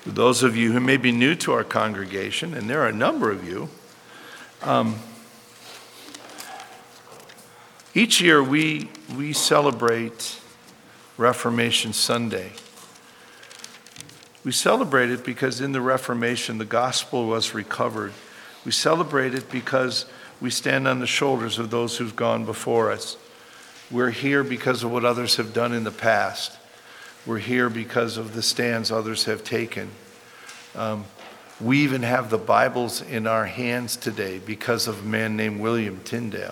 For those of you who may be new to our congregation, and there are a number of you, each year we celebrate Reformation Sunday. We celebrate it because in the Reformation, the gospel was recovered. We celebrate it because we stand on the shoulders of those who've gone before us. We're here because of what others have done in the past. We're here because of the stands others have taken. We even have the Bibles in our hands today because of a man named William Tyndale.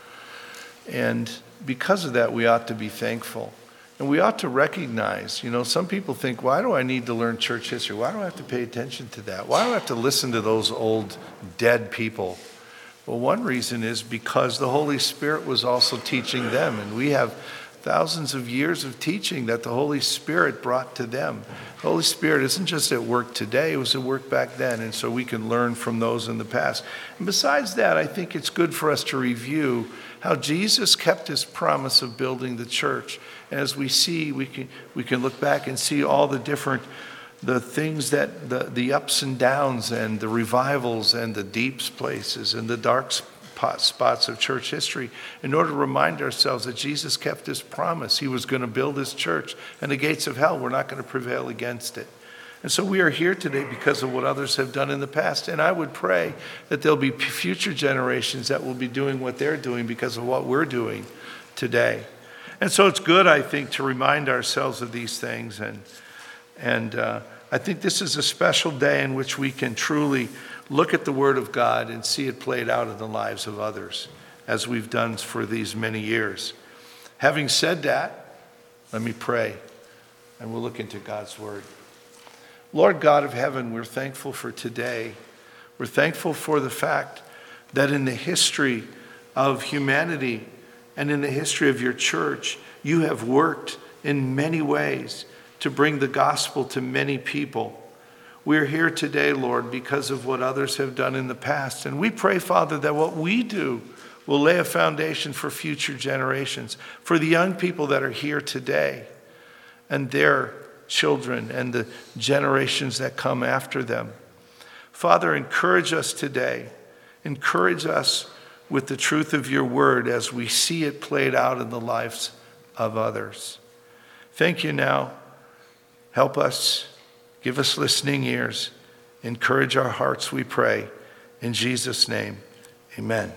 And because of that, we ought to be thankful. And we ought to recognize, some people think, why do I need to learn church history? Why do I have to pay attention to that? Why do I have to listen to those old dead people? Well, one reason is because the Holy Spirit was also teaching them. And we have thousands of years of teaching that the Holy Spirit brought to them. The Holy Spirit isn't just at work today, it was at work back then. And so we can learn from those in the past. And besides that, I think it's good for us to review how Jesus kept his promise of building the church. And as we see, we can look back and see all the things that the ups and downs and the revivals and the deep places and the dark spots of church history in order to remind ourselves that Jesus kept his promise. He was going to build his church, and the gates of hell were not going to prevail against it. And so we are here today because of what others have done in the past. And I would pray that there'll be future generations that will be doing what they're doing because of what we're doing today. And so it's good, I think, to remind ourselves of these things. And I think this is a special day in which we can truly look at the Word of God and see it played out in the lives of others, as we've done for these many years. Having said that, let me pray, and we'll look into God's Word. Lord God of heaven, we're thankful for today. We're thankful for the fact that in the history of humanity and in the history of your church, you have worked in many ways to bring the gospel to many people. We're here today, Lord, because of what others have done in the past. And we pray, Father, that what we do will lay a foundation for future generations, for the young people that are here today and their children and the generations that come after them. Father, encourage us today. Encourage us with the truth of your word as we see it played out in the lives of others. Thank you now. Help us. Give us listening ears. Encourage our hearts, we pray. In Jesus' name, amen.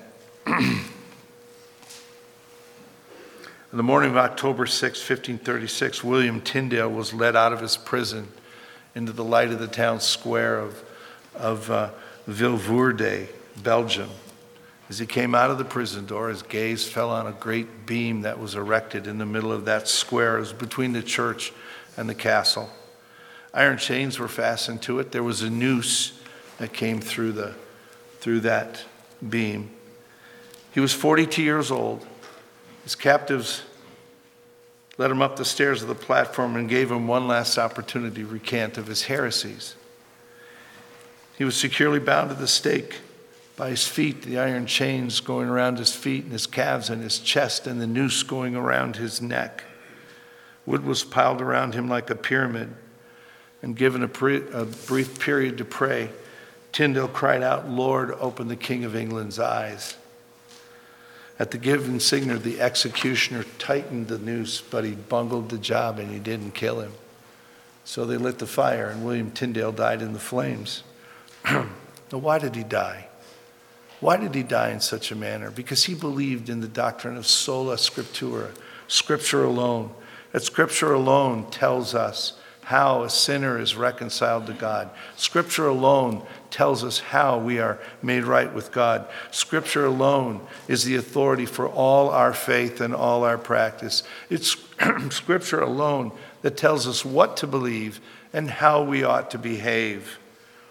On the morning of October 6, 1536, William Tyndale was led out of his prison into the light of the town square of Vilvoorde, Belgium. As he came out of the prison door, his gaze fell on a great beam that was erected in the middle of that square. It was between the church and the castle. Iron chains were fastened to it. There was a noose that came through that beam. He was 42 years old. His captives led him up the stairs of the platform and gave him one last opportunity to recant of his heresies. He was securely bound to the stake by his feet, the iron chains going around his feet and his calves and his chest, and the noose going around his neck. Wood was piled around him like a pyramid. And given a brief period to pray, Tyndale cried out, "Lord, open the King of England's eyes." At the given signal, the executioner tightened the noose, but he bungled the job and he didn't kill him. So they lit the fire, and William Tyndale died in the flames. Now, why did he die? Why did he die in such a manner? Because he believed in the doctrine of sola scriptura, Scripture alone. That Scripture alone tells us how a sinner is reconciled to God. Scripture alone tells us how we are made right with God. Scripture alone is the authority for all our faith and all our practice. It's Scripture alone that tells us what to believe and how we ought to behave.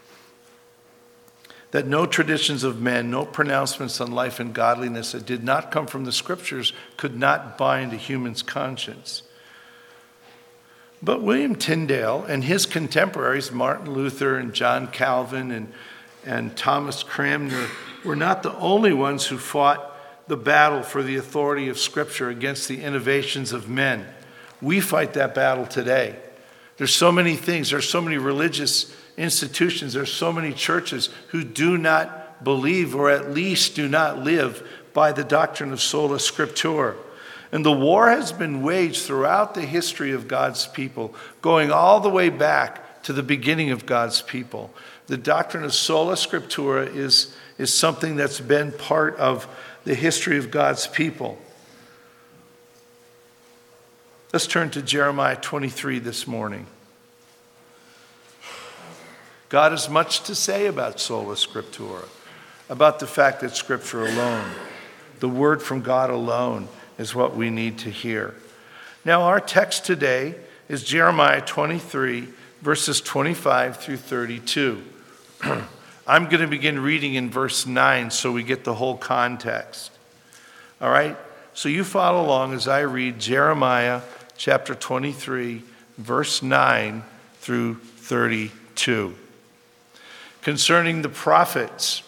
That no traditions of men, no pronouncements on life and godliness that did not come from the Scriptures could not bind a human's conscience. But William Tyndale and his contemporaries, Martin Luther and John Calvin and Thomas Cranmer, were not the only ones who fought the battle for the authority of Scripture against the innovations of men. We fight that battle today. There's so many things. There's so many religious institutions. There's so many churches who do not believe, or at least do not live by the doctrine of sola scriptura. And the war has been waged throughout the history of God's people, going all the way back to the beginning of God's people. The doctrine of sola scriptura is something that's been part of the history of God's people. Let's turn to Jeremiah 23 this morning. God has much to say about sola scriptura, about the fact that Scripture alone, the word from God alone, is what we need to hear. Now, our text today is Jeremiah 23, verses 25 through 32. I'm going to begin reading in verse 9 so we get the whole context. All right? So you follow along as I read Jeremiah chapter 23, verse 9 through 32. Concerning the prophets,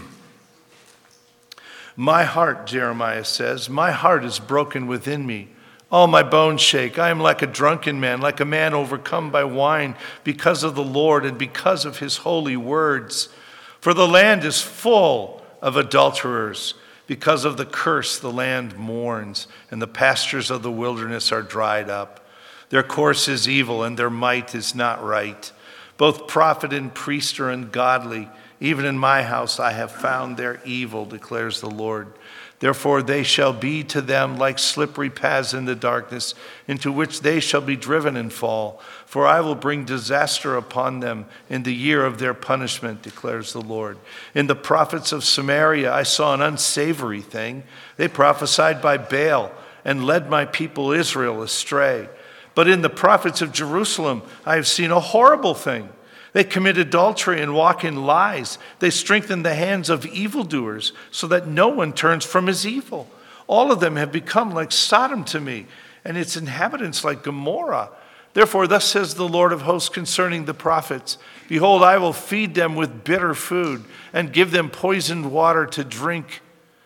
my heart, Jeremiah says, my heart is broken within me. All my bones shake. I am like a drunken man, like a man overcome by wine, because of the Lord and because of his holy words. For the land is full of adulterers. Because of the curse, the land mourns, and the pastures of the wilderness are dried up. Their course is evil, and their might is not right. Both prophet and priest are ungodly. Even in my house I have found their evil, declares the Lord. Therefore they shall be to them like slippery paths in the darkness, into which they shall be driven and fall. For I will bring disaster upon them in the year of their punishment, declares the Lord. In the prophets of Samaria I saw an unsavory thing. They prophesied by Baal and led my people Israel astray. But in the prophets of Jerusalem I have seen a horrible thing. They commit adultery and walk in lies. They strengthen the hands of evildoers so that no one turns from his evil. All of them have become like Sodom to me, and its inhabitants like Gomorrah. Therefore, thus says the Lord of hosts concerning the prophets, behold, I will feed them with bitter food and give them poisoned water to drink.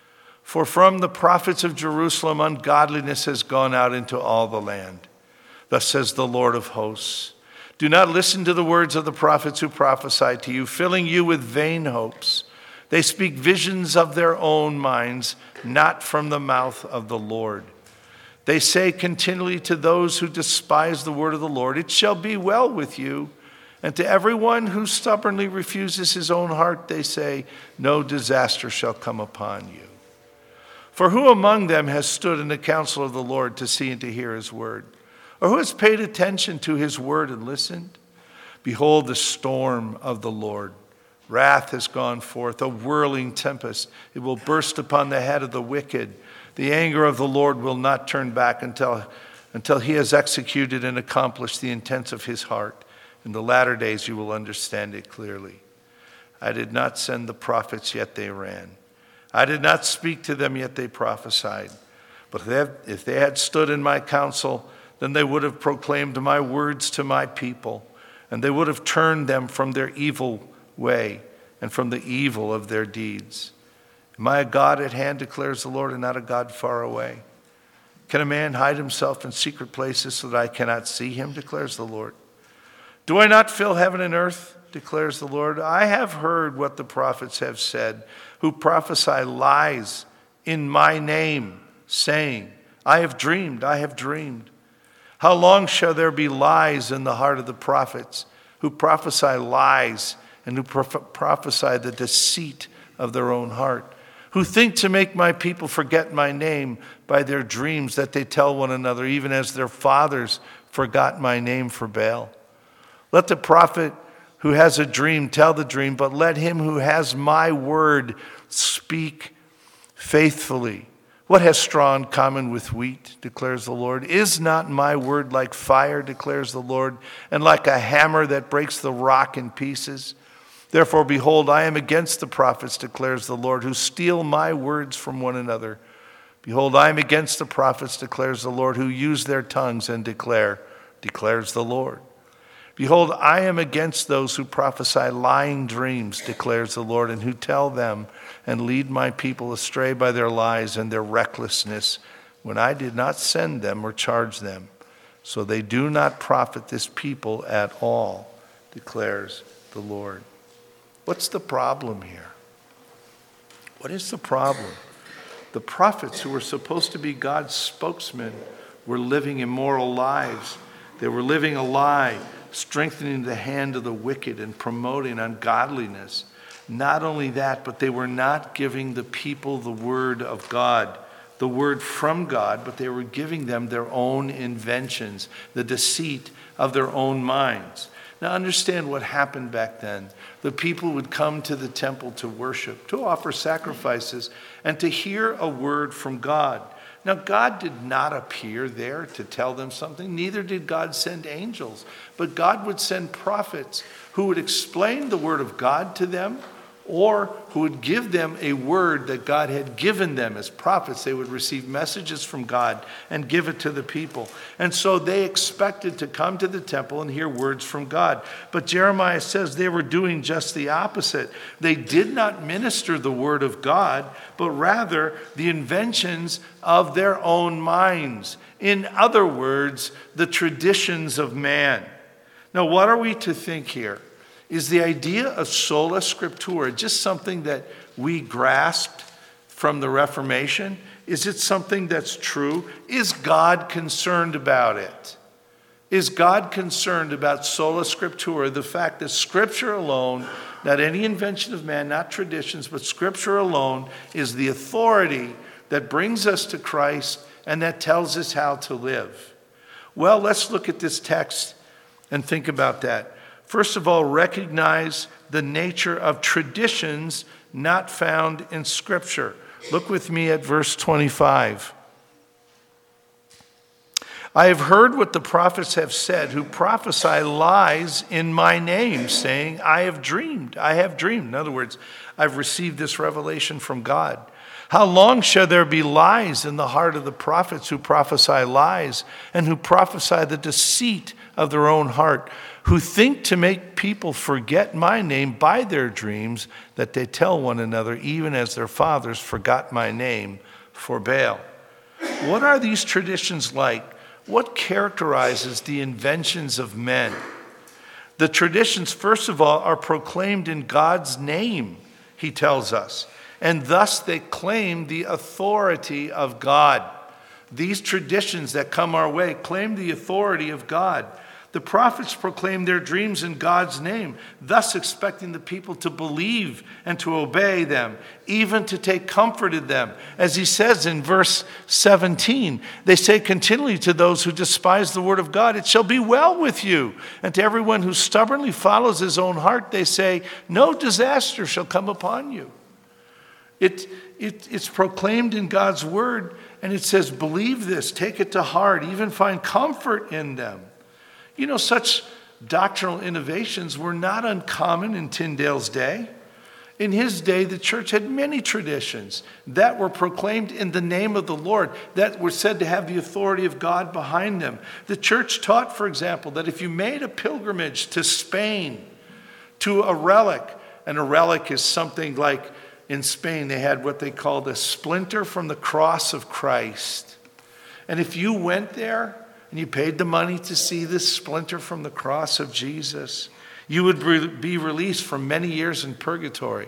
For from the prophets of Jerusalem ungodliness has gone out into all the land. Thus says the Lord of hosts, do not listen to the words of the prophets who prophesy to you, filling you with vain hopes. They speak visions of their own minds, not from the mouth of the Lord. They say continually to those who despise the word of the Lord, it shall be well with you. And to everyone who stubbornly refuses his own heart, they say, no disaster shall come upon you. For who among them has stood in the counsel of the Lord to see and to hear his word? Or who has paid attention to his word and listened? Behold the storm of the Lord. Wrath has gone forth, a whirling tempest. It will burst upon the head of the wicked. The anger of the Lord will not turn back until he has executed and accomplished the intents of his heart. In the latter days you will understand it clearly. I did not send the prophets, yet they ran. I did not speak to them, yet they prophesied. But if they had stood in my counsel, then they would have proclaimed my words to my people, and they would have turned them from their evil way and from the evil of their deeds. Am I a God at hand, declares the Lord, and not a God far away? Can a man hide himself in secret places so that I cannot see him, declares the Lord? Do I not fill heaven and earth, declares the Lord? I have heard what the prophets have said, who prophesy lies in my name, saying, I have dreamed, I have dreamed. How long shall there be lies in the heart of the prophets, who prophesy lies and who prophesy the deceit of their own heart, who think to make my people forget my name by their dreams that they tell one another, even as their fathers forgot my name for Baal? Let the prophet who has a dream tell the dream, but let him who has my word speak faithfully. What has straw in common with wheat, declares the Lord? Is not my word like fire, declares the Lord, and like a hammer that breaks the rock in pieces? Therefore, behold, I am against the prophets, declares the Lord, who steal my words from one another. Behold, I am against the prophets, declares the Lord, who use their tongues and declare, declares the Lord. Behold, I am against those who prophesy lying dreams, declares the Lord, and who tell them and lead my people astray by their lies and their recklessness, when I did not send them or charge them. So they do not profit this people at all, declares the Lord. What's the problem here? What is the problem? The prophets, who were supposed to be God's spokesmen, were living immoral lives. They were living a lie, strengthening the hand of the wicked and promoting ungodliness. Not only that, but they were not giving the people the word of God, the word from God, but they were giving them their own inventions, the deceit of their own minds. Now understand what happened back then. The people would come to the temple to worship, to offer sacrifices, and to hear a word from God. Now, God did not appear there to tell them something. Neither did God send angels. But God would send prophets who would explain the word of God to them, or who would give them a word that God had given them as prophets. They would receive messages from God and give it to the people. And so they expected to come to the temple and hear words from God. But Jeremiah says they were doing just the opposite. They did not minister the word of God, but rather the inventions of their own minds. In other words, the traditions of man. Now, what are we to think here? Is the idea of sola scriptura just something that we grasped from the Reformation? Is it something that's true? Is God concerned about it? Is God concerned about sola scriptura, the fact that Scripture alone, not any invention of man, not traditions, but Scripture alone is the authority that brings us to Christ and that tells us how to live? Well, let's look at this text and think about that. First of all, recognize the nature of traditions not found in Scripture. Look with me at verse 25. I have heard what the prophets have said, who prophesy lies in my name, saying, I have dreamed. In other words, I've received this revelation from God. How long shall there be lies in the heart of the prophets who prophesy lies, and who prophesy the deceit of their own heart, who think to make people forget my name by their dreams, that they tell one another, even as their fathers forgot my name for Baal. What are these traditions like? What characterizes the inventions of men? The traditions, first of all, are proclaimed in God's name, he tells us, and thus they claim the authority of God. These traditions that come our way claim the authority of God. The prophets proclaim their dreams in God's name, thus expecting the people to believe and to obey them, even to take comfort in them. As he says in verse 17, they say continually to those who despise the word of God, it shall be well with you. And to everyone who stubbornly follows his own heart, they say, no disaster shall come upon you. It's proclaimed in God's word, and it says, believe this, take it to heart, even find comfort in them. You know, such doctrinal innovations were not uncommon in Tyndale's day. In his day, the church had many traditions that were proclaimed in the name of the Lord, that were said to have the authority of God behind them. The church taught, for example, that if you made a pilgrimage to Spain, to a relic, and a relic is something like, in Spain, they had what they called a splinter from the cross of Christ. And if you went there, and you paid the money to see this splinter from the cross of Jesus, you would be released from many years in purgatory.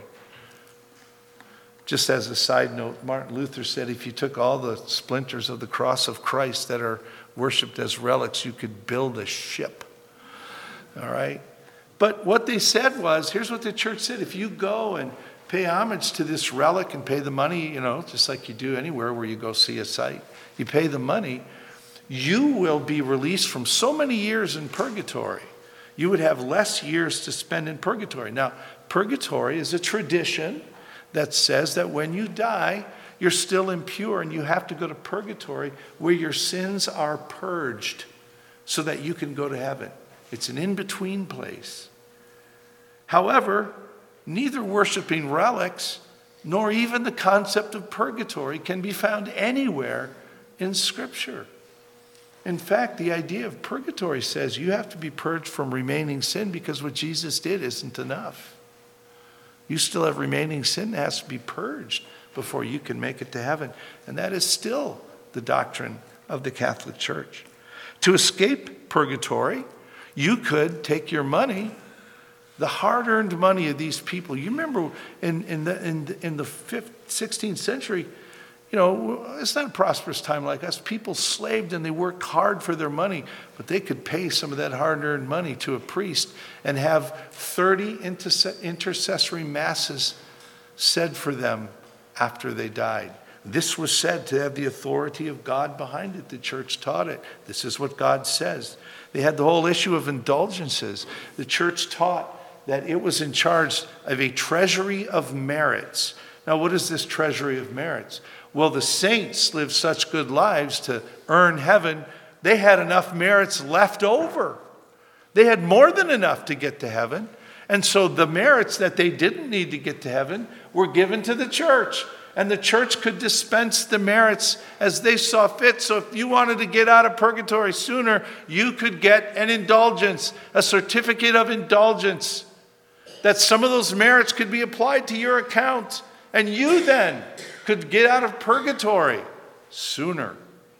Just as a side note, Martin Luther said if you took all the splinters of the cross of Christ that are worshipped as relics, you could build a ship. All right? But what they said was, here's what the church said, if you go and pay homage to this relic and pay the money, just like you do anywhere where you go see a site, you pay the money, you will be released from so many years in purgatory. You would have less years to spend in purgatory. Now, purgatory is a tradition that says that when you die, you're still impure and you have to go to purgatory where your sins are purged so that you can go to heaven. It's an in-between place. However, neither worshiping relics nor even the concept of purgatory can be found anywhere in Scripture. In fact, the idea of purgatory says you have to be purged from remaining sin because what Jesus did isn't enough. You still have remaining sin that has to be purged before you can make it to heaven. And that is still the doctrine of the Catholic Church. To escape purgatory, you could take your money, the hard-earned money of these people. You remember in the 16th century, it's not a prosperous time like us. People slaved and they worked hard for their money, but they could pay some of that hard-earned money to a priest and have 30 intercessory masses said for them after they died. This was said to have the authority of God behind it. The church taught it. This is what God says. They had the whole issue of indulgences. The church taught that it was in charge of a treasury of merits. Now, what is this treasury of merits? Well, the saints lived such good lives to earn heaven, they had enough merits left over. They had more than enough to get to heaven. And so the merits that they didn't need to get to heaven were given to the church. And the church could dispense the merits as they saw fit. So if you wanted to get out of purgatory sooner, you could get an indulgence, a certificate of indulgence, that some of those merits could be applied to your account. And you then could get out of purgatory sooner.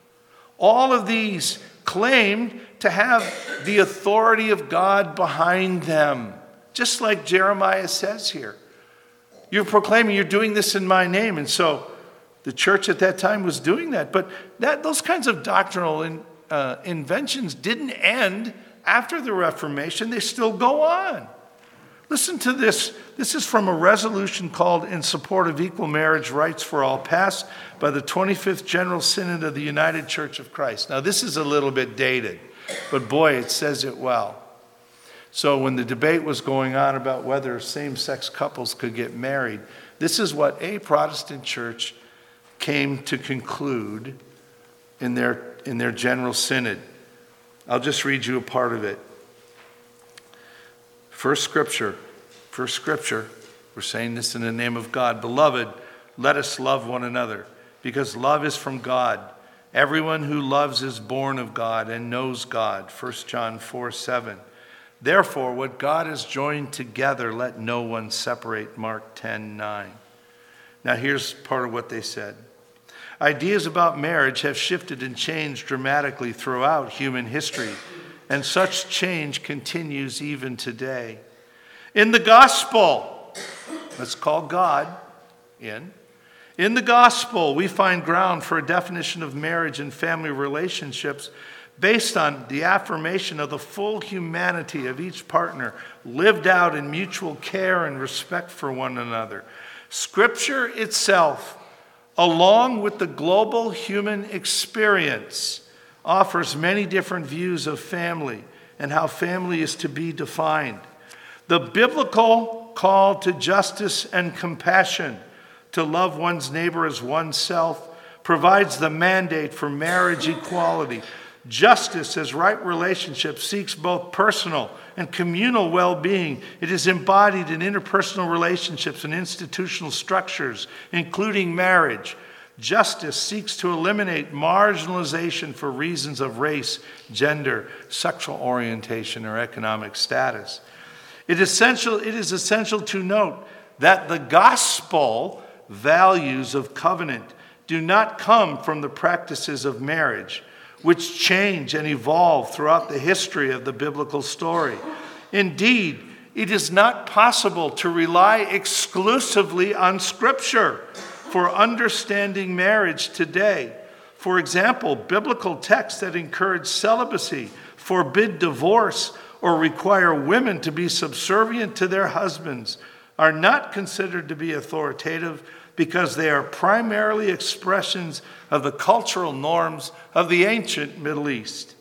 All of these claimed to have the authority of God behind them. Just like Jeremiah says here. You're proclaiming you're doing this in my name. And so the church at that time was doing that. But those kinds of doctrinal inventions didn't end after the Reformation. They still go on. Listen to this. This is from a resolution called In Support of Equal Marriage Rights for All, passed by the 25th General Synod of the United Church of Christ. Now, this is a little bit dated, but boy, it says it well. So when the debate was going on about whether same-sex couples could get married, this is what a Protestant church came to conclude in their General Synod. I'll just read you a part of it. First scripture, we're saying this in the name of God. Beloved, let us love one another, because love is from God. Everyone who loves is born of God and knows God. 1 John 4:7. Therefore, what God has joined together, let no one separate. Mark 10:9. Now here's part of what they said. Ideas about marriage have shifted and changed dramatically throughout human history. And such change continues even today. In the gospel, let's call God in. In the gospel, we find ground for a definition of marriage and family relationships based on the affirmation of the full humanity of each partner, lived out in mutual care and respect for one another. Scripture itself, along with the global human experience, offers many different views of family and how family is to be defined. The biblical call to justice and compassion, to love one's neighbor as oneself, provides the mandate for marriage equality. Justice as right relationship seeks both personal and communal well-being. It is embodied in interpersonal relationships and institutional structures, including marriage. Justice seeks to eliminate marginalization for reasons of race, gender, sexual orientation, or economic status. It is essential to note that the gospel values of covenant do not come from the practices of marriage, which change and evolve throughout the history of the biblical story. Indeed, it is not possible to rely exclusively on Scripture for understanding marriage today. For example, biblical texts that encourage celibacy, forbid divorce, or require women to be subservient to their husbands are not considered to be authoritative because they are primarily expressions of the cultural norms of the ancient Middle East.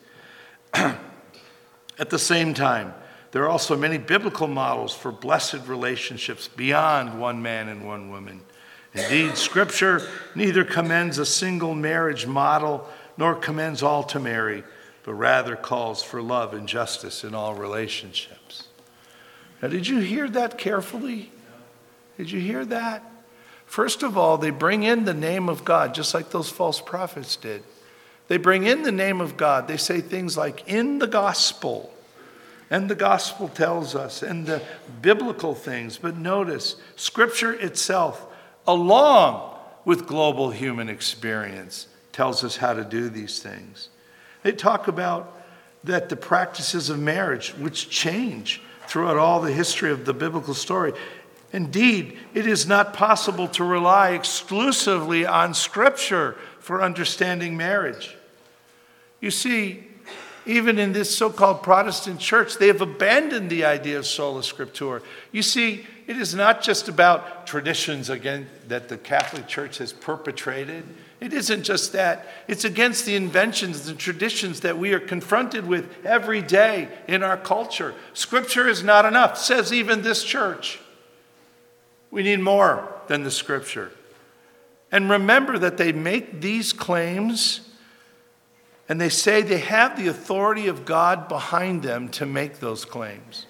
At the same time, there are also many biblical models for blessed relationships beyond one man and one woman. Indeed, Scripture neither commends a single marriage model nor commends all to marry, but rather calls for love and justice in all relationships. Now, did you hear that carefully? Did you hear that? First of all, they bring in the name of God, just like those false prophets did. They bring in the name of God. They say things like, in the gospel. And the gospel tells us, and the biblical things. But notice, Scripture itself, along with global human experience, tells us how to do these things. They talk about that the practices of marriage, which change throughout all the history of the biblical story. Indeed, it is not possible to rely exclusively on Scripture for understanding marriage. You see, even in this so-called Protestant church, they have abandoned the idea of sola scriptura. You see, it is not just about traditions, again, that the Catholic Church has perpetrated. It isn't just that. It's against the inventions and traditions that we are confronted with every day in our culture. Scripture is not enough, says even this church. We need more than the Scripture. And remember that they make these claims and they say they have the authority of God behind them to make those claims.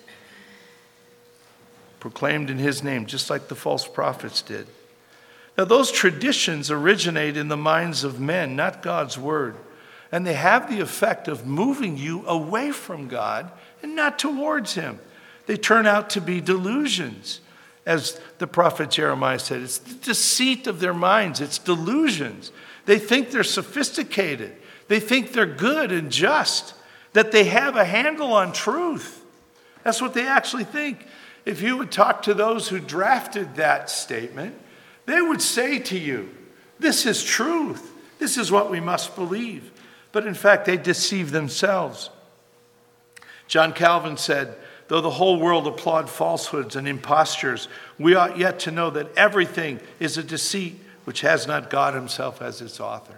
Proclaimed in his name, just like the false prophets did. Now, those traditions originate in the minds of men, not God's word. And they have the effect of moving you away from God and not towards him. They turn out to be delusions. As the prophet Jeremiah said, it's the deceit of their minds. It's delusions. They think they're sophisticated. They think they're good and just, that they have a handle on truth. That's what they actually think. If you would talk to those who drafted that statement, they would say to you, this is truth. This is what we must believe. But in fact, they deceive themselves. John Calvin said, though the whole world applaud falsehoods and impostures, we ought yet to know that everything is a deceit which has not God himself as its author.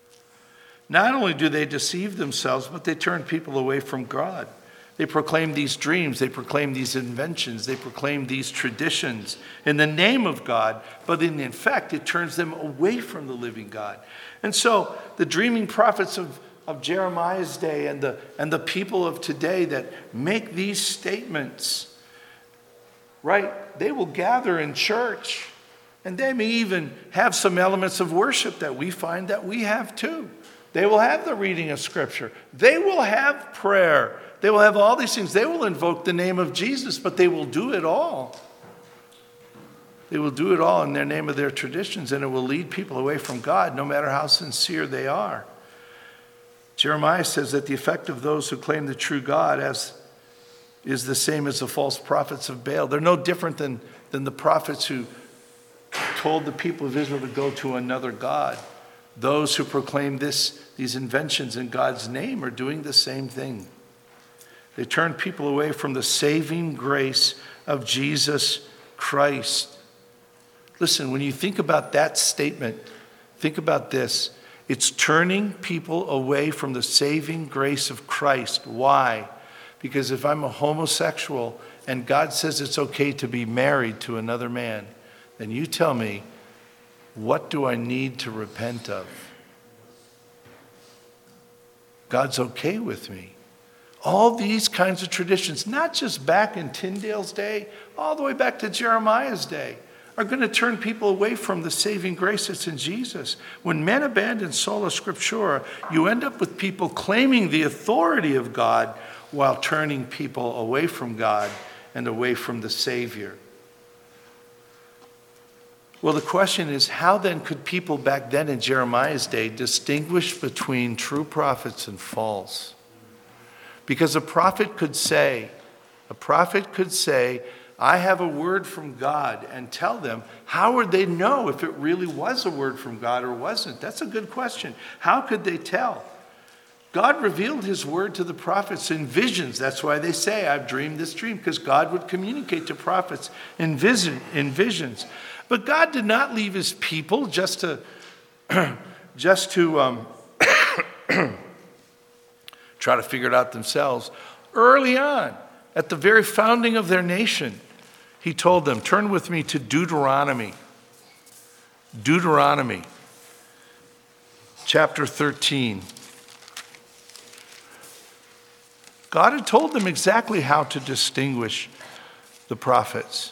Not only do they deceive themselves, but they turn people away from God. They proclaim these dreams, they proclaim these inventions, they proclaim these traditions in the name of God, but in effect, it turns them away from the living God. And so the dreaming prophets of Jeremiah's day and the people of today that make these statements, right, they will gather in church, and they may even have some elements of worship that we find that we have too. They will have the reading of Scripture. They will have prayer. They will have all these things. They will invoke the name of Jesus, but they will do it all. They will do it all in their name of their traditions, and it will lead people away from God, no matter how sincere they are. Jeremiah says that the effect of those who claim the true God is the same as the false prophets of Baal. They're no different than the prophets who told the people of Israel to go to another God. Those who proclaim these inventions in God's name are doing the same thing. They turn people away from the saving grace of Jesus Christ. Listen, when you think about that statement, think about this. It's turning people away from the saving grace of Christ. Why? Because if I'm a homosexual and God says it's okay to be married to another man, then you tell me, what do I need to repent of? God's okay with me. All these kinds of traditions, not just back in Tyndale's day, all the way back to Jeremiah's day, are going to turn people away from the saving grace that's in Jesus. When men abandon sola scriptura, you end up with people claiming the authority of God while turning people away from God and away from the Savior. Well, the question is, how then could people back then in Jeremiah's day distinguish between true prophets and false? Because a prophet could say, I have a word from God, and tell them, how would they know if it really was a word from God or wasn't? That's a good question. How could they tell? God revealed his word to the prophets in visions. That's why they say, I've dreamed this dream, because God would communicate to prophets in visions. But God did not leave his people just to try to figure it out themselves. Early on, at the very founding of their nation, he told them, turn with me to Deuteronomy. Deuteronomy, chapter 13. God had told them exactly how to distinguish the prophets.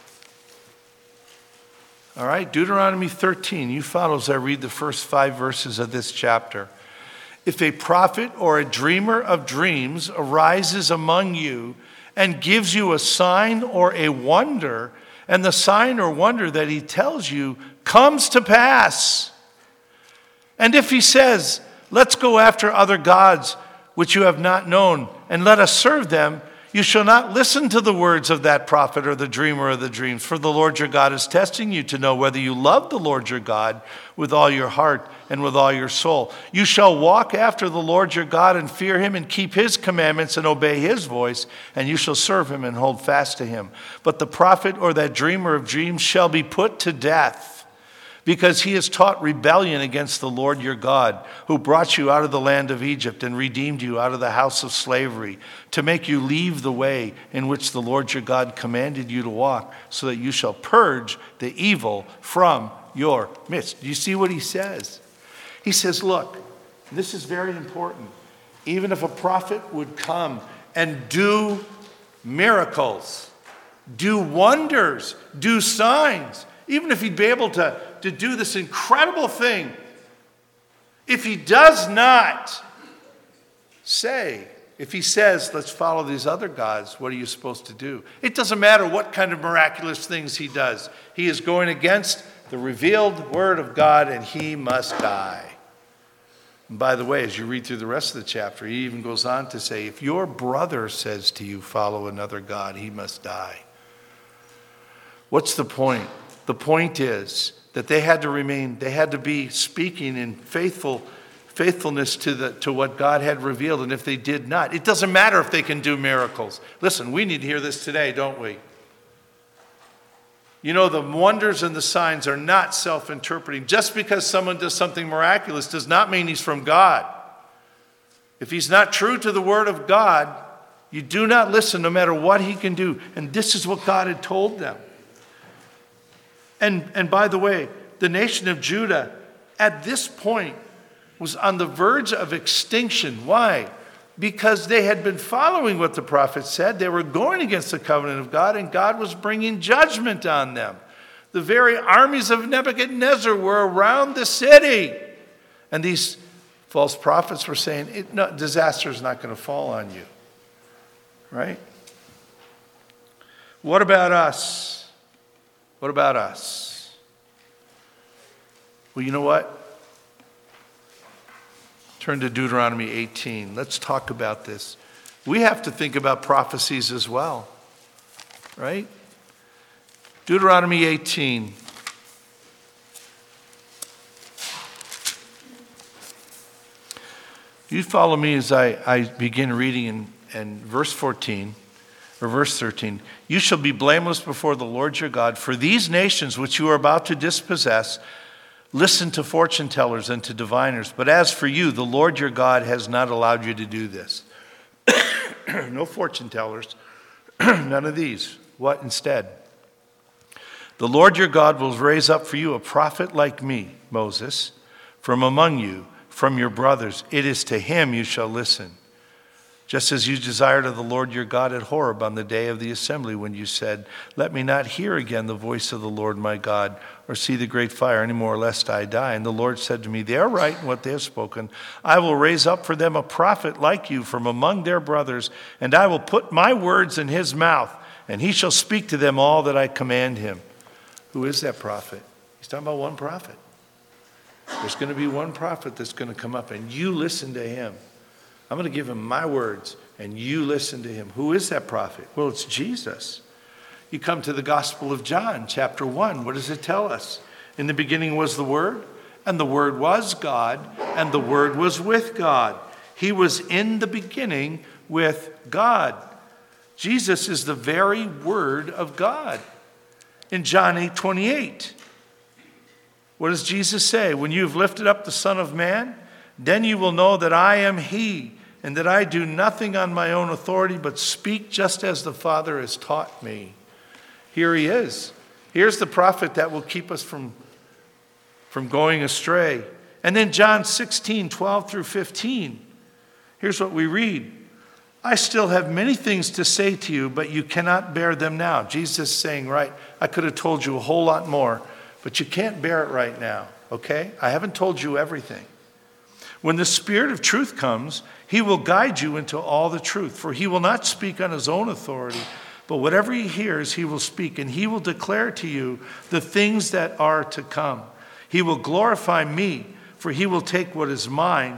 All right, Deuteronomy 13. You follow as I read the first 5 verses of this chapter. If a prophet or a dreamer of dreams arises among you and gives you a sign or a wonder, and the sign or wonder that he tells you comes to pass, and if he says, Let's go after other gods which you have not known, and let us serve them. You shall not listen to the words of that prophet or the dreamer of the dreams, for the Lord your God is testing you to know whether you love the Lord your God with all your heart and with all your soul. You shall walk after the Lord your God and fear him and keep his commandments and obey his voice, and you shall serve him and hold fast to him. But the prophet or that dreamer of dreams shall be put to death, because he has taught rebellion against the Lord your God, who brought you out of the land of Egypt and redeemed you out of the house of slavery, to make you leave the way in which the Lord your God commanded you to walk, so that you shall purge the evil from your midst. Do you see what he says? He says, look, this is very important. Even if a prophet would come and do miracles, do wonders, do signs, even if he'd be able to do this incredible thing, if he does not say, if he says, let's follow these other gods, what are you supposed to do? It doesn't matter what kind of miraculous things he does. He is going against the revealed word of God, and he must die. And by the way, as you read through the rest of the chapter, he even goes on to say, if your brother says to you, follow another god, he must die. What's the point? The point is that they had to be speaking in faithfulness to what God had revealed. And if they did not, it doesn't matter if they can do miracles. Listen, we need to hear this today, don't we? You know, the wonders and the signs are not self-interpreting. Just because someone does something miraculous does not mean he's from God. If he's not true to the word of God, you do not listen no matter what he can do. And this is what God had told them. And by the way, the nation of Judah at this point was on the verge of extinction. Why? Because they had been following what the prophet said. They were going against the covenant of God, and God was bringing judgment on them. The very armies of Nebuchadnezzar were around the city. And these false prophets were saying, disaster is not going to fall on you. Right? What about us? What about us? Well, you know what? Turn to Deuteronomy 18. Let's talk about this. We have to think about prophecies as well, right? Deuteronomy 18. You follow me as I begin reading in verse 14. Or verse 13, you shall be blameless before the Lord your God, for these nations which you are about to dispossess listen to fortune tellers and to diviners. But as for you, the Lord your God has not allowed you to do this. No fortune tellers, none of these. What instead? The Lord your God will raise up for you a prophet like me, Moses, from among you, from your brothers. It is to him you shall listen. Just as you desired of the Lord your God at Horeb on the day of the assembly, when you said, let me not hear again the voice of the Lord my God, or see the great fire any more, lest I die. And the Lord said to me, they are right in what they have spoken. I will raise up for them a prophet like you from among their brothers, and I will put my words in his mouth, and he shall speak to them all that I command him. Who is that prophet? He's talking about one prophet. There's going to be one prophet that's going to come up, and you listen to him. I'm going to give him my words, and you listen to him. Who is that prophet? Well, it's Jesus. You come to the Gospel of John, chapter 1. What does it tell us? In the beginning was the Word, and the Word was God, and the Word was with God. He was in the beginning with God. Jesus is the very Word of God. In John 8:28, what does Jesus say? When you have lifted up the Son of Man, then you will know that I am he, and that I do nothing on my own authority, but speak just as the Father has taught me. Here he is. Here's the prophet that will keep us from going astray. And then John 16:12 through 15. Here's what we read. I still have many things to say to you, but you cannot bear them now. Jesus is saying, right, I could have told you a whole lot more, but you can't bear it right now, okay? I haven't told you everything. When the Spirit of truth comes, he will guide you into all the truth, for he will not speak on his own authority, but whatever he hears, he will speak, and he will declare to you the things that are to come. He will glorify me, for he will take what is mine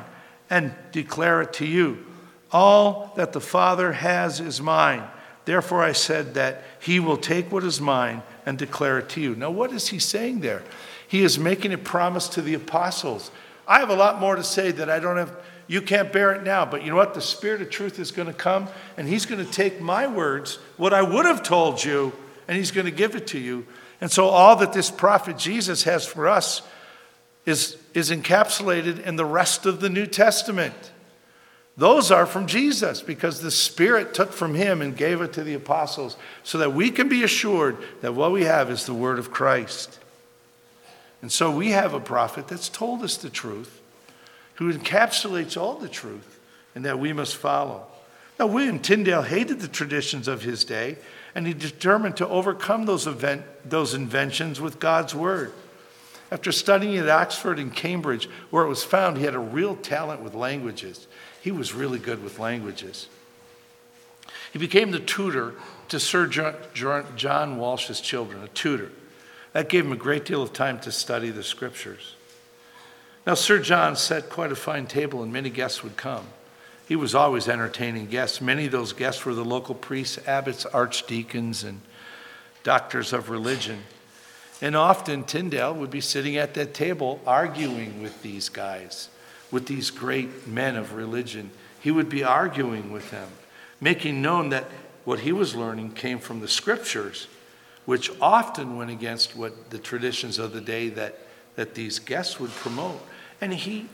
and declare it to you. All that the Father has is mine. Therefore I said that he will take what is mine and declare it to you. Now what is he saying there? He is making a promise to the apostles. I have a lot more to say that I don't have. You can't bear it now, but you know what? The Spirit of truth is going to come, and he's going to take my words, what I would have told you, and he's going to give it to you. And so all that this prophet Jesus has for us is encapsulated in the rest of the New Testament. Those are from Jesus because the Spirit took from him and gave it to the apostles so that we can be assured that what we have is the word of Christ. And so we have a prophet that's told us the truth, who encapsulates all the truth, and that we must follow. Now, William Tyndale hated the traditions of his day, and he determined to overcome those inventions with God's word. After studying at Oxford and Cambridge, where it was found he had a real talent with languages, he was really good with languages. He became the tutor to Sir John Walsh's children, a tutor. That gave him a great deal of time to study the scriptures. Now, Sir John set quite a fine table, and many guests would come. He was always entertaining guests. Many of those guests were the local priests, abbots, archdeacons, and doctors of religion. And often Tyndale would be sitting at that table arguing with these guys, with these great men of religion. He would be arguing with them, making known that what he was learning came from the scriptures, which often went against what the traditions of the day that these guests would promote. And he,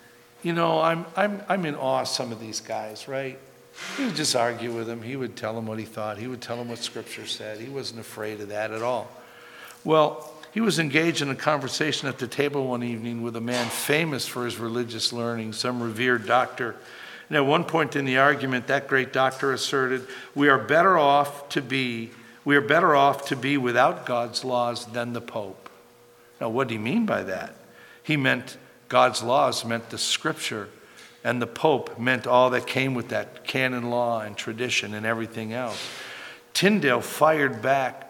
I'm in awe of some of these guys, right? He would just argue with them. He would tell them what he thought. He would tell them what Scripture said. He wasn't afraid of that at all. Well, he was engaged in a conversation at the table one evening with a man famous for his religious learning, some revered doctor. And at one point in the argument, that great doctor asserted, we are better off to be without God's laws than the Pope. Now, what did he mean by that? He meant God's laws meant the Scripture, and the Pope meant all that came with that, canon law and tradition and everything else. Tyndale fired back.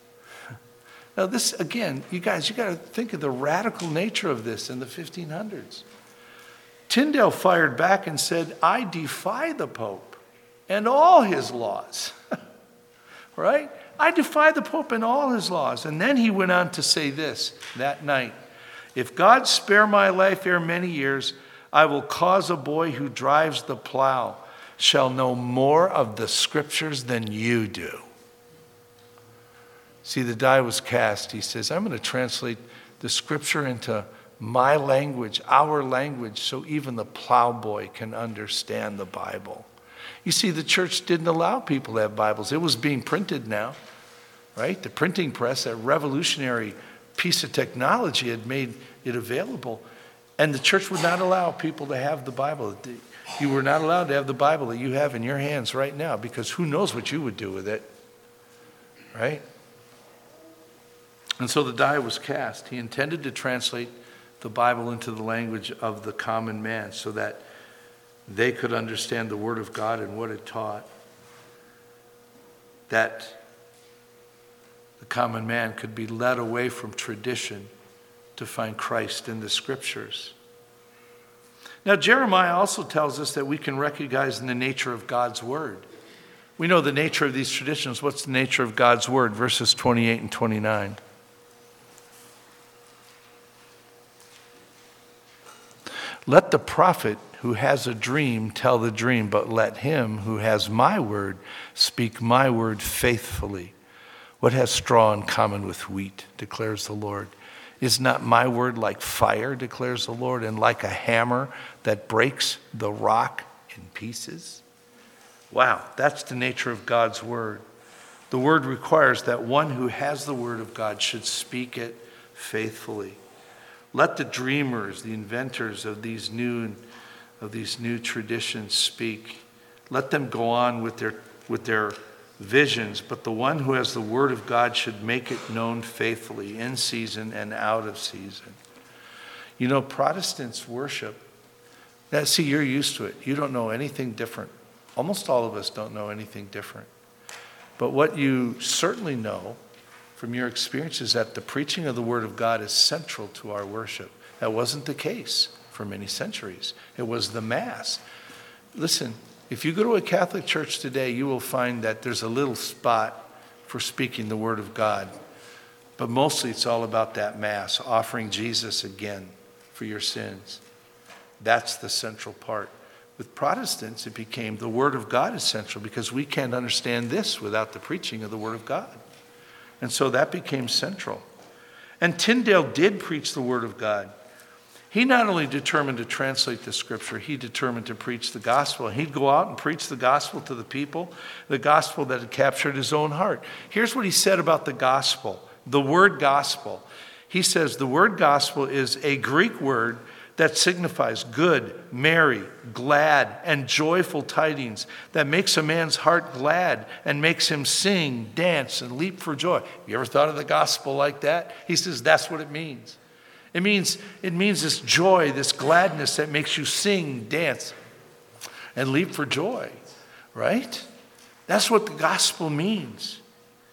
Now this, again, you guys, you got to think of the radical nature of this in the 1500s. Tyndale fired back and said, I defy the Pope and all his laws. Right? I defy the Pope and all his laws. And then he went on to say this that night. If God spare my life ere many years, I will cause a boy who drives the plow shall know more of the scriptures than you do. See, the die was cast. He says, I'm going to translate the scripture into my language, our language, so even the plowboy can understand the Bible. You see, the church didn't allow people to have Bibles. It was being printed now, right? The printing press, that revolutionary piece of technology, had made it available. And the church would not allow people to have the Bible. You were not allowed to have the Bible that you have in your hands right now, because who knows what you would do with it, right? And so the die was cast. He intended to translate the Bible into the language of the common man so that they could understand the Word of God and what it taught. That the common man could be led away from tradition to find Christ in the Scriptures. Now, Jeremiah also tells us that we can recognize in the nature of God's Word. We know the nature of these traditions. What's the nature of God's Word? Verses 28 and 29. Let the prophet who has a dream tell the dream, but let him who has my word speak my word faithfully. What has straw in common with wheat, declares the Lord? Is not my word like fire, declares the Lord, and like a hammer that breaks the rock in pieces? Wow, that's the nature of God's word. The word requires that one who has the word of God should speak it faithfully. Let the dreamers, the inventors of these new traditions speak. Let them go on with their visions, but the one who has the word of God should make it known faithfully, in season and out of season. You know, Protestants worship. Now, see, you're used to it. You don't know anything different. Almost all of us don't know anything different. But what you certainly know from your experience is that the preaching of the word of God is central to our worship. That wasn't the case for for many centuries. It was the Mass. Listen, if you go to a Catholic church today, you will find that there's a little spot for speaking the Word of God. But mostly it's all about that Mass, offering Jesus again for your sins. That's the central part. With Protestants, it became the Word of God is central because we can't understand this without the preaching of the Word of God. And so that became central. And Tyndale did preach the Word of God. He not only determined to translate the Scripture, he determined to preach the gospel. And he'd go out and preach the gospel to the people, the gospel that had captured his own heart. Here's what he said about the gospel, the word gospel. He says the word gospel is a Greek word that signifies good, merry, glad, and joyful tidings that makes a man's heart glad and makes him sing, dance, and leap for joy. You ever thought of the gospel like that? He says that's what it means. It means this joy, this gladness that makes you sing, dance, and leap for joy, right? That's what the gospel means.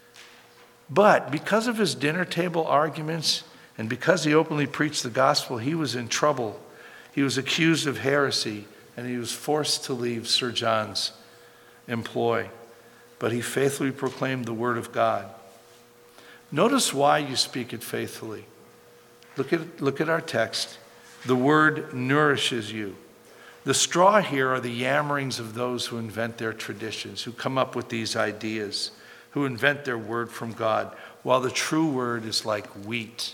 But because of his dinner table arguments and because he openly preached the gospel, he was in trouble. He was accused of heresy and he was forced to leave Sir John's employ. But he faithfully proclaimed the word of God. Notice why you speak it faithfully. Look at our text. The word nourishes you. The straw here are the yammerings of those who invent their traditions, who come up with these ideas, who invent their word from God, while the true word is like wheat.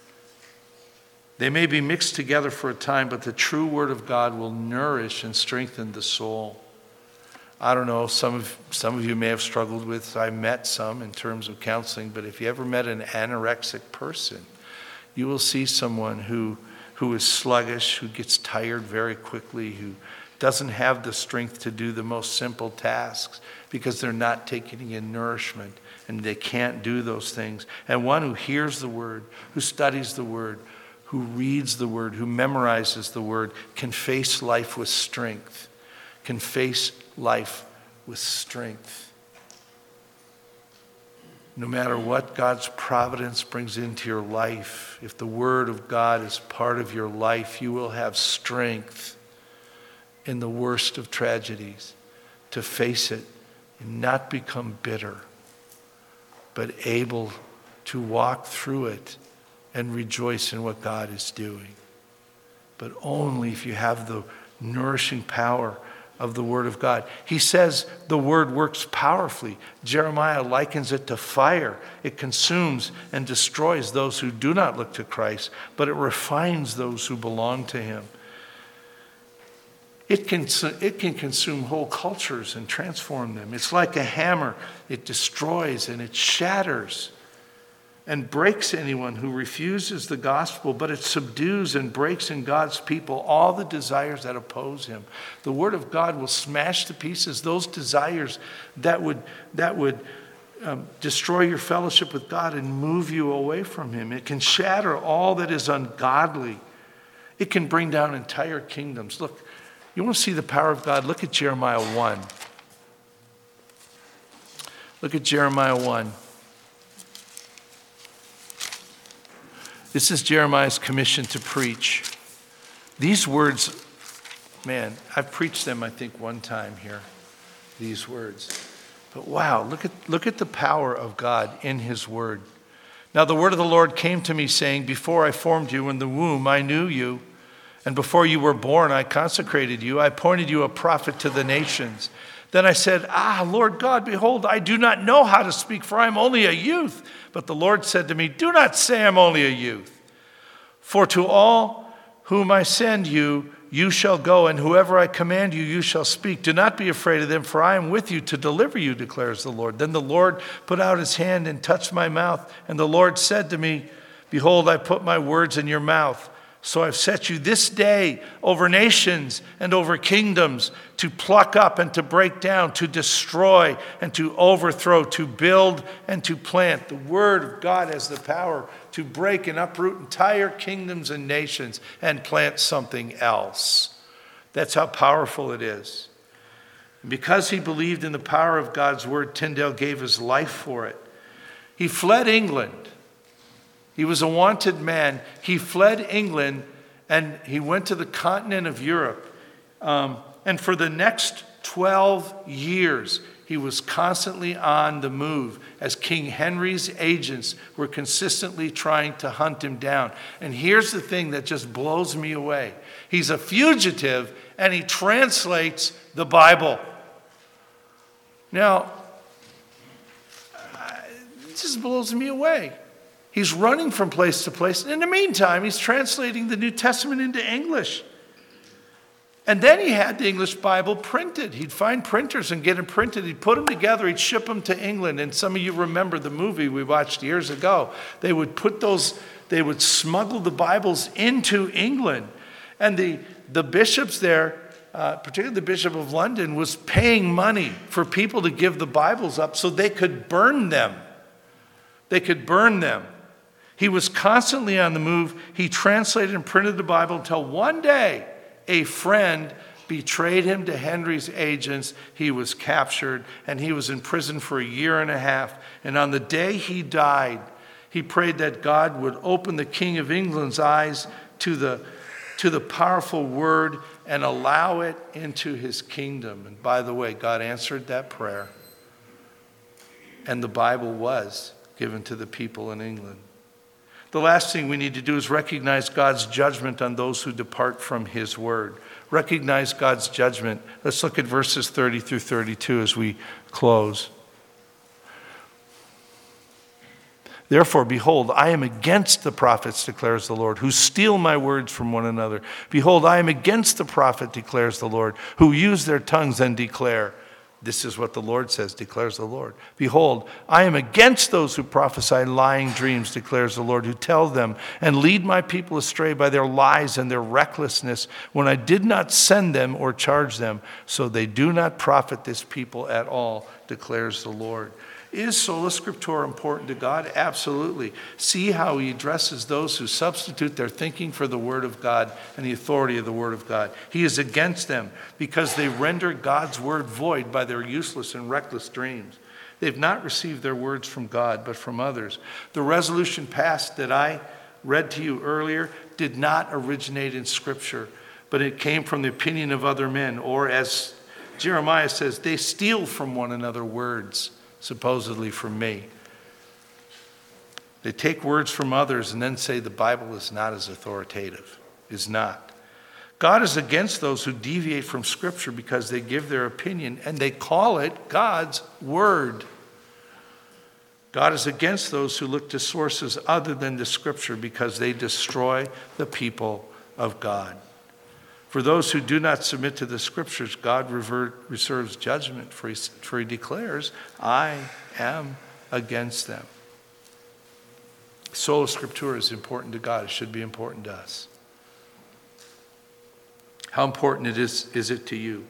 They may be mixed together for a time, but the true word of God will nourish and strengthen the soul. I don't know, some of you may have struggled with, I met some in terms of counseling, but if you ever met an anorexic person, you will see someone who is sluggish, who gets tired very quickly, who doesn't have the strength to do the most simple tasks because they're not taking in nourishment and they can't do those things. And one who hears the word, who studies the word, who reads the word, who memorizes the word, can face life with strength, can face life with strength. No matter what God's providence brings into your life, if the word of God is part of your life, you will have strength in the worst of tragedies to face it and not become bitter, but able to walk through it and rejoice in what God is doing. But only if you have the nourishing power of the word of God. He says the word works powerfully. Jeremiah likens it to fire. It consumes and destroys those who do not look to Christ, but it refines those who belong to him. It can consume whole cultures and transform them. It's like a hammer. It destroys and it shatters and breaks anyone who refuses the gospel, but it subdues and breaks in God's people all the desires that oppose him. The word of God will smash to pieces those desires that would destroy your fellowship with God and move you away from him. It can shatter all that is ungodly. It can bring down entire kingdoms. Look, you want to see the power of God? Look at Jeremiah 1. Look at Jeremiah 1. This is Jeremiah's commission to preach. These words, man, I've preached them, I think, one time here, these words. But wow, look at the power of God in his word. Now the word of the Lord came to me saying, before I formed you in the womb, I knew you. And before you were born, I consecrated you. I appointed you a prophet to the nations. Then I said, Lord God, behold, I do not know how to speak, for I am only a youth. But the Lord said to me, do not say I'm only a youth. For to all whom I send you, you shall go, and whoever I command you, you shall speak. Do not be afraid of them, for I am with you to deliver you, declares the Lord. Then the Lord put out his hand and touched my mouth. And the Lord said to me, behold, I put my words in your mouth. So I've set you this day over nations and over kingdoms to pluck up and to break down, to destroy and to overthrow, to build and to plant. The word of God has the power to break and uproot entire kingdoms and nations and plant something else. That's how powerful it is. And because he believed in the power of God's word, Tyndale gave his life for it. He fled England. He was a wanted man. He fled England And he went to the continent of Europe. And for the next 12 years, he was constantly on the move as King Henry's agents were consistently trying to hunt him down. And here's the thing that just blows me away. He's a fugitive and he translates the Bible. Now, it just blows me away. He's running from place to place. And in the meantime, he's translating the New Testament into English. And then he had the English Bible printed. He'd find printers and get them printed. He'd put them together. He'd ship them to England. And some of you remember the movie we watched years ago. They would smuggle the Bibles into England. And the bishops there, particularly the Bishop of London, was paying money for people to give the Bibles up so they could burn them. They could burn them. He was constantly on the move. He translated and printed the Bible until one day a friend betrayed him to Henry's agents. He was captured and he was in prison for 1.5 years. And on the day he died, he prayed that God would open the King of England's eyes to the powerful word and allow it into his kingdom. And by the way, God answered that prayer. And the Bible was given to the people in England. The last thing we need to do is recognize God's judgment on those who depart from his word. Recognize God's judgment. Let's look at verses 30 through 32 as we close. Therefore, behold, I am against the prophets, declares the Lord, who steal my words from one another. Behold, I am against the prophet, declares the Lord, who use their tongues and declare. This is what the Lord says, declares the Lord. Behold, I am against those who prophesy lying dreams, declares the Lord, who tell them and lead my people astray by their lies and their recklessness, when I did not send them or charge them. So they do not profit this people at all, declares the Lord. Is sola scriptura important to God? Absolutely. See how he addresses those who substitute their thinking for the word of God and the authority of the word of God. He is against them because they render God's word void by their useless and reckless dreams. They've not received their words from God, but from others. The resolution passed that I read to you earlier did not originate in Scripture, but it came from the opinion of other men, or as Jeremiah says, they steal from one another words, supposedly from me. They take words from others and then say the Bible is not as authoritative. Is not. God is against those who deviate from Scripture because they give their opinion and they call it God's word. God is against those who look to sources other than the Scripture because they destroy the people of God. For those who do not submit to the Scriptures, God reserves judgment, for he declares, I am against them. Sola Scriptura is important to God. It should be important to us. How important is it to you?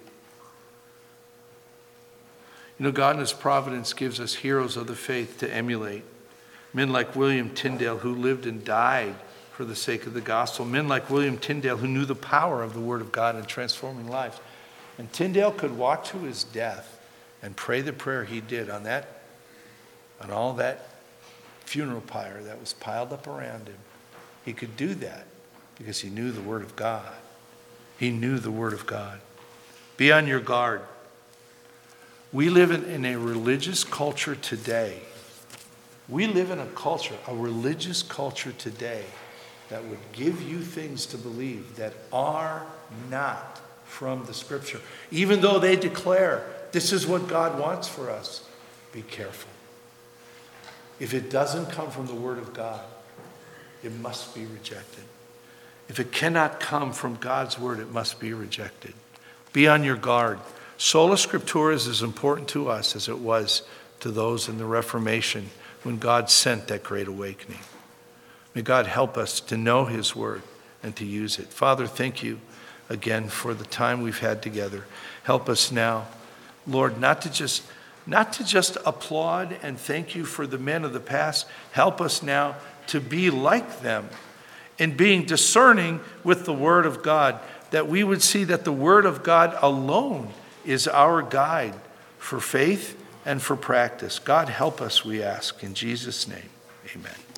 You know, God in his providence gives us heroes of the faith to emulate. Men like William Tyndale, who lived and died for the sake of the gospel. Men like William Tyndale, who knew the power of the word of God in transforming lives. And Tyndale could walk to his death and pray the prayer he did on all that funeral pyre that was piled up around him. He could do that because he knew the word of God. He knew the word of God. Be on your guard. We live in a religious culture today. We live in a religious culture today that would give you things to believe that are not from the Scripture. Even though they declare, this is what God wants for us, be careful. If it doesn't come from the Word of God, it must be rejected. If it cannot come from God's Word, it must be rejected. Be on your guard. Sola Scriptura is as important to us as it was to those in the Reformation when God sent that great awakening. May God help us to know his word and to use it. Father, thank you again for the time we've had together. Help us now, Lord, not to just applaud and thank you for the men of the past. Help us now to be like them in being discerning with the word of God, that we would see that the word of God alone is our guide for faith and for practice. God, help us, we ask. In Jesus' name, amen.